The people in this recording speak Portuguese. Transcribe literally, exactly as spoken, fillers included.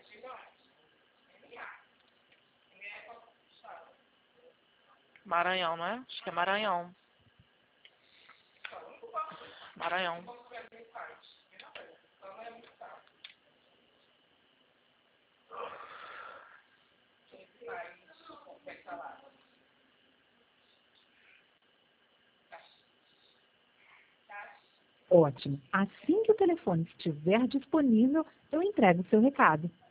Maranhão, não é? Acho que é Maranhão. Maranhão. Ótimo. Assim que o telefone estiver disponível, eu entrego o seu recado.